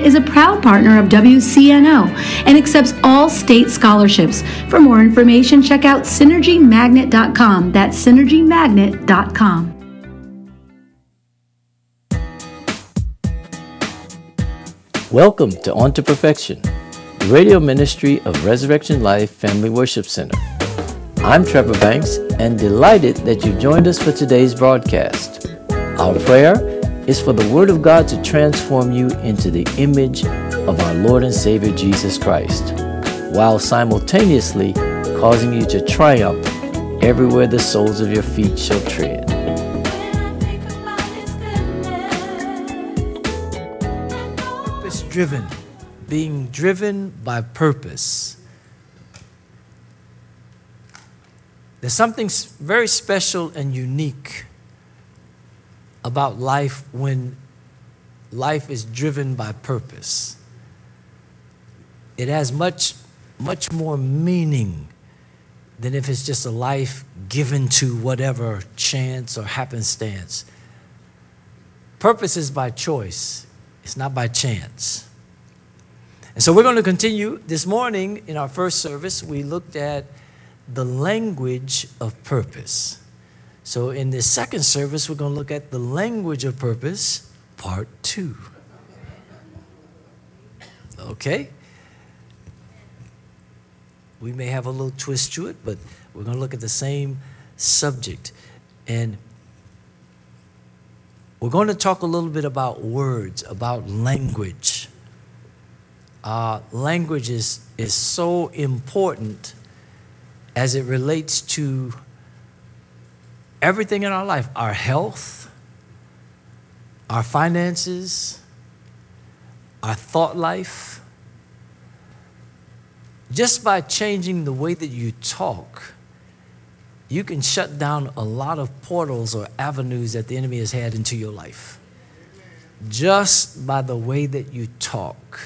is a proud partner of WCNO and accepts all state scholarships. For more information, check out synergymagnet.com. That's synergymagnet.com. Welcome to On to Perfection, the radio ministry of Resurrection Life Family Worship Center. I'm Trevor Banks and delighted that you joined us for today's broadcast. Our prayer is for the Word of God to transform you into the image of our Lord and Savior Jesus Christ, while simultaneously causing you to triumph everywhere the soles of your feet shall tread. Purpose-driven, being driven by purpose. There's something very special and unique about life when life is driven by purpose. It has much more meaning than if it's just a life given to whatever chance or happenstance. Purpose is by choice. It's not by chance. And so we're going to continue. This morning in our first service, we looked at the language of purpose. So in this second service, we're going to look at the language of purpose, part 2. Okay? We may have a little twist to it, but we're going to look at the same subject. And we're going to talk a little bit about words, about language. Language is so important as it relates to everything in our life, our health, our finances, our thought life. Just by changing the way that you talk, you can shut down a lot of portals or avenues that the enemy has had into your life. Just by the way that you talk.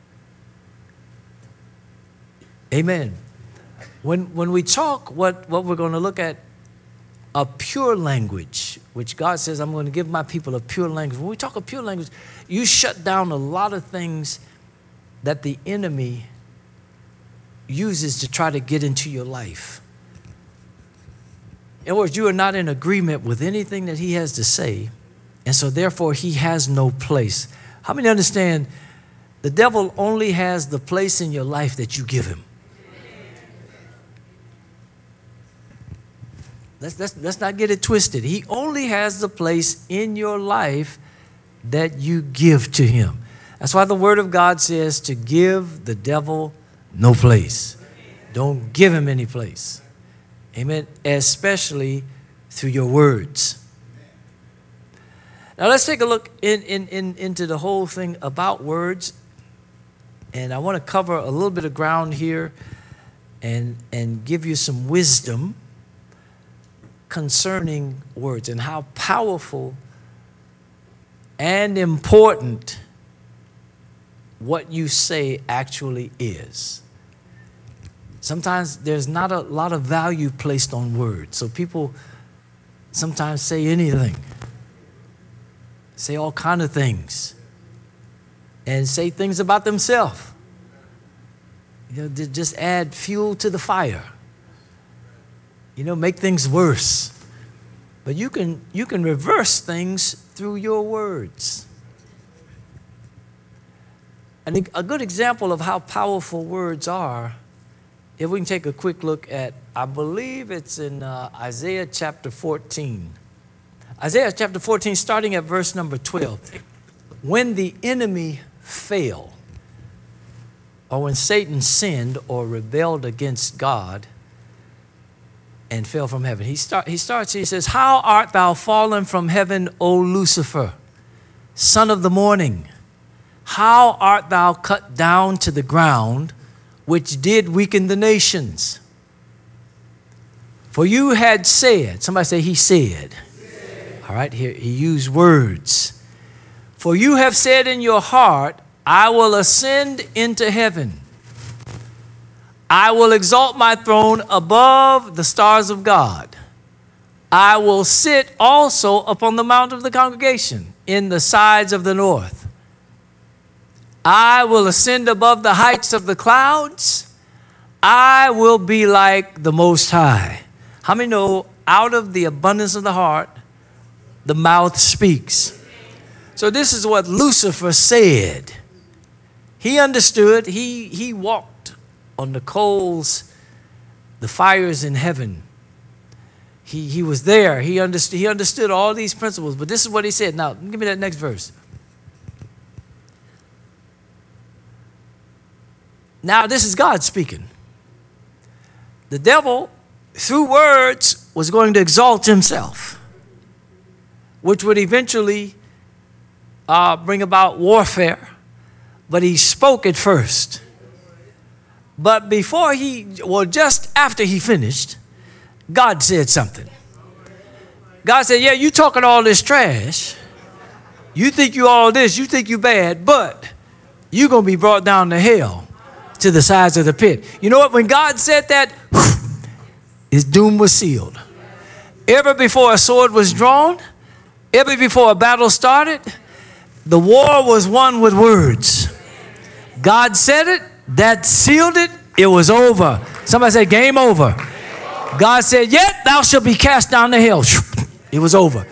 Amen. When we talk, what we're going to look at, a pure language, which God says, I'm going to give my people a pure language. When we talk a pure language, you shut down a lot of things that the enemy uses to try to get into your life. In other words, you are not in agreement with anything that he has to say, and so therefore he has no place. How many understand the devil only has the place in your life that you give him? Let's not get it twisted. He only has the place in your life that you give to him. That's why the Word of God says to give the devil no place. Don't give him any place. Amen. Especially through your words. Now let's take a look into the whole thing about words. And I want to cover a little bit of ground here and give you some wisdom concerning words and how powerful and important what you say actually is. Sometimes there's not a lot of value placed on words, so people sometimes say anything, say all kind of things, and say things about themselves. You know, just add fuel to the fire. You know, make things worse. But you can reverse things through your words. And a good example of how powerful words are, if we can take a quick look at, I believe it's in Isaiah chapter 14. Isaiah chapter 14, starting at verse number 12. When the enemy failed, or when Satan sinned or rebelled against God, and fell from heaven. He says, how art thou fallen from heaven, O Lucifer, son of the morning? How art thou cut down to the ground, which did weaken the nations? For you had said, somebody say he said. All right, here he used words. For you have said in your heart, I will ascend into heaven. I will exalt my throne above the stars of God. I will sit also upon the mount of the congregation in the sides of the north. I will ascend above the heights of the clouds. I will be like the Most High. How many know out of the abundance of the heart, the mouth speaks? So this is what Lucifer said. He understood. He walked on the coals, the fires in heaven. He was there. He understood all these principles. But this is what he said. Now, give me that next verse. Now, this is God speaking. The devil, through words, was going to exalt himself, which would eventually bring about warfare. But he spoke it first. But just after he finished, God said something. God said, yeah, you talking all this trash. You think you all this, you think you bad, but you're going to be brought down to hell, to the sides of the pit. You know what? When God said that, his doom was sealed. Ever before a sword was drawn, ever before a battle started, the war was won with words. God said it, that sealed it, it was over. Somebody say, game over. God said, yet thou shalt be cast down to hell. It was over.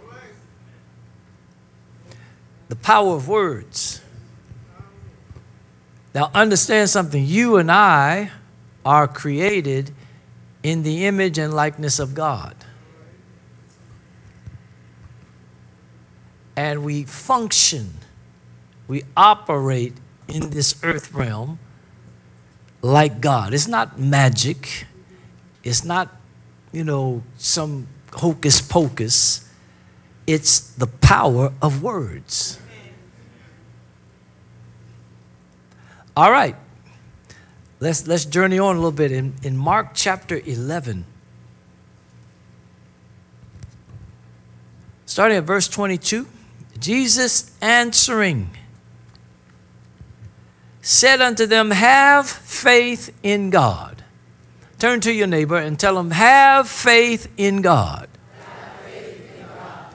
The power of words. Now understand something. You and I are created in the image and likeness of God. And we function, we operate in this earth realm like God. It's not magic. It's not, some hocus pocus. It's the power of words. All right. Let's journey on a little bit. In Mark chapter 11, starting at verse 22, Jesus answering said unto them, have faith in God. Turn to your neighbor and tell him, have faith in God. Faith in God.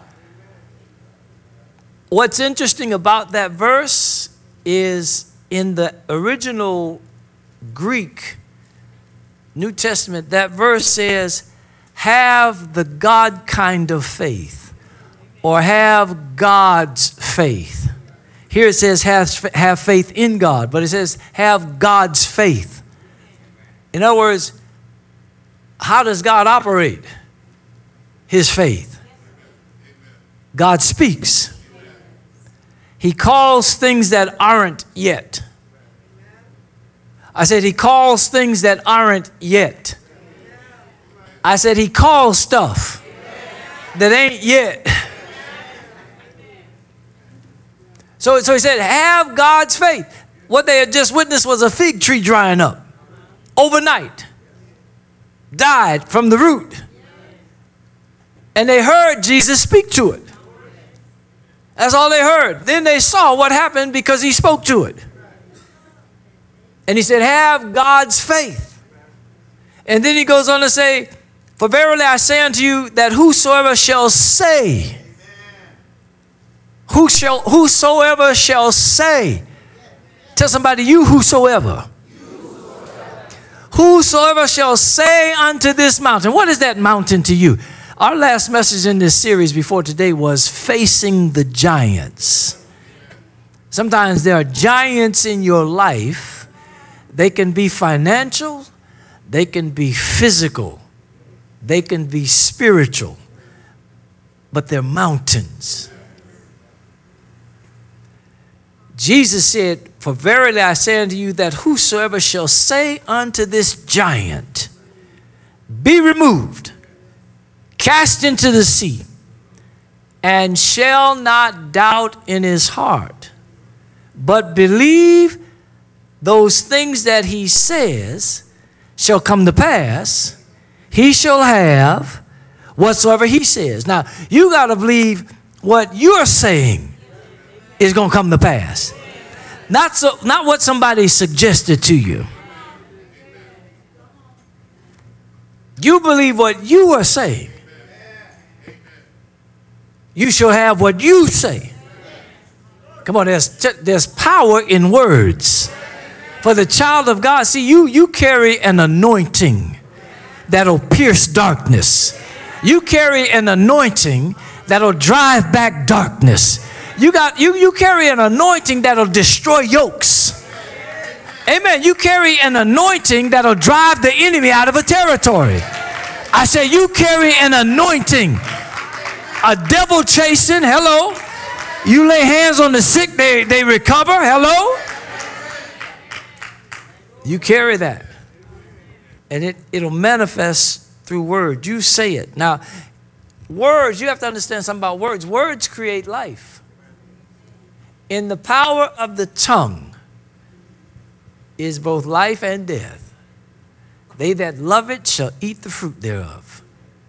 What's interesting about that verse is in the original Greek New Testament, that verse says, have the God kind of faith, or have God's faith. Here it says have faith in God, but it says have God's faith. In other words, how does God operate his faith? God speaks. He calls things that aren't yet. I said he calls things that aren't yet. I said he calls stuff that ain't yet. So he said, have God's faith. What they had just witnessed was a fig tree drying up overnight. Died from the root. And they heard Jesus speak to it. That's all they heard. Then they saw what happened because he spoke to it. And he said, have God's faith. And then he goes on to say, for verily I say unto you that whosoever shall say, whosoever shall say, tell somebody, you whosoever. Whosoever shall say unto this mountain. What is that mountain to you? Our last message in this series before today was facing the giants. Sometimes there are giants in your life. They can be financial. They can be physical. They can be spiritual. But they're mountains. Jesus said, for verily I say unto you that whosoever shall say unto this giant, be removed, cast into the sea, and shall not doubt in his heart, but believe those things that he says shall come to pass, he shall have whatsoever he says. Now, you got to believe what you're saying is going to come to pass. Not what somebody suggested to you. You believe what you are saying. You shall have what you say. Come on, there's power in words. For the child of God, see, you carry an anointing that'll pierce darkness. You carry an anointing that'll drive back darkness. You carry an anointing that'll destroy yokes. Amen. You carry an anointing that'll drive the enemy out of a territory. I say you carry an anointing. A devil chasing, hello. You lay hands on the sick, they recover, hello. You carry that. And it'll manifest through words. You say it. Now, words, you have to understand something about words. Words create life. In the power of the tongue is both life and death. They that love it shall eat the fruit thereof.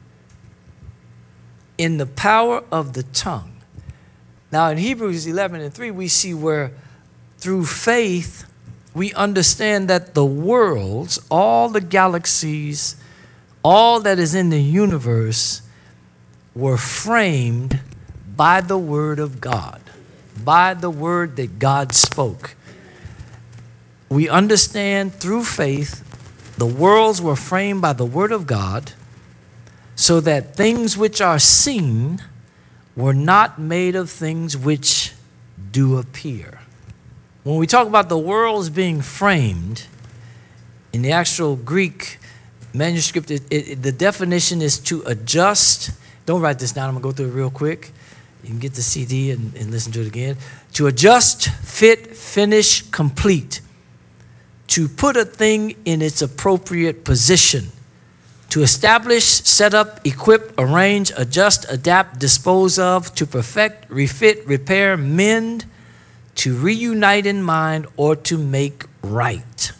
In the power of the tongue. Now in Hebrews 11:3, we see where through faith we understand that the worlds, all the galaxies, all that is in the universe were framed by the word of God, by the word that God spoke. We understand through faith the worlds were framed by the word of God, so that things which are seen were not made of things which do appear. When we talk about the worlds being framed, in the actual Greek manuscript, the definition is to adjust. Don't write this down. I'm going to go through it real quick. You can get the CD and listen to it again. To adjust, fit, finish, complete. To put a thing in its appropriate position. To establish, set up, equip, arrange, adjust, adapt, dispose of, to perfect, refit, repair, mend, to reunite in mind, or to make right.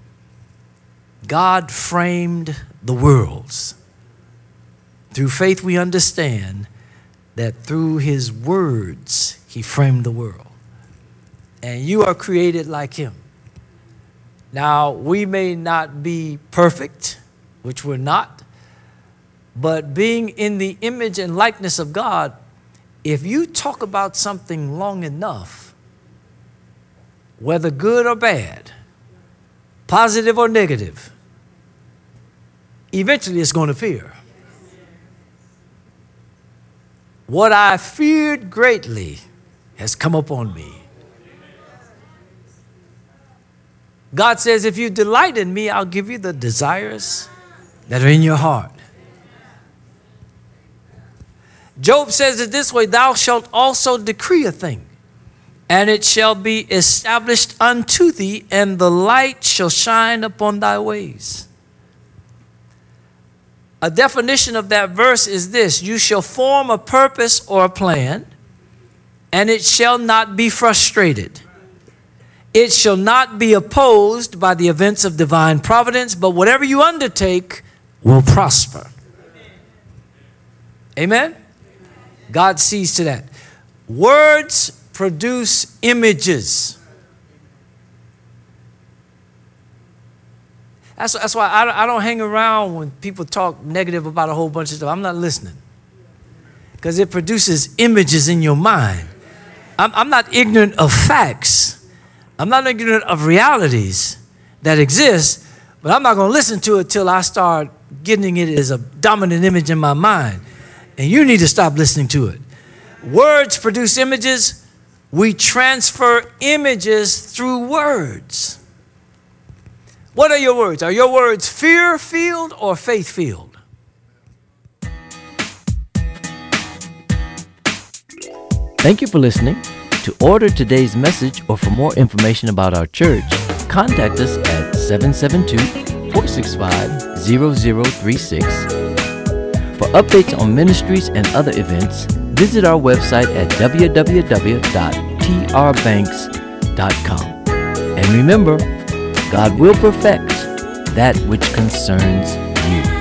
God framed the worlds. Through faith we understand that through his words he framed the world. And you are created like him. Now, we may not be perfect, which we're not, but being in the image and likeness of God, if you talk about something long enough, whether good or bad, positive or negative, eventually it's going to appear. What I feared greatly has come upon me. God says, if you delight in me, I'll give you the desires that are in your heart. Job says it this way, thou shalt also decree a thing, and it shall be established unto thee, and the light shall shine upon thy ways. A definition of that verse is this: you shall form a purpose or a plan, and it shall not be frustrated. It shall not be opposed by the events of divine providence, but whatever you undertake will prosper. Amen? God sees to that. Words produce images. That's why I don't hang around when people talk negative about a whole bunch of stuff. I'm not listening. Because it produces images in your mind. I'm not ignorant of facts. I'm not ignorant of realities that exist, but I'm not going to listen to it till I start getting it as a dominant image in my mind. And you need to stop listening to it. Words produce images. We transfer images through words. What are your words? Are your words fear-filled or faith-filled? Thank you for listening. To order today's message or for more information about our church, contact us at 772-465-0036. For updates on ministries and other events, visit our website at www.trbanks.com. And remember, God will perfect that which concerns you.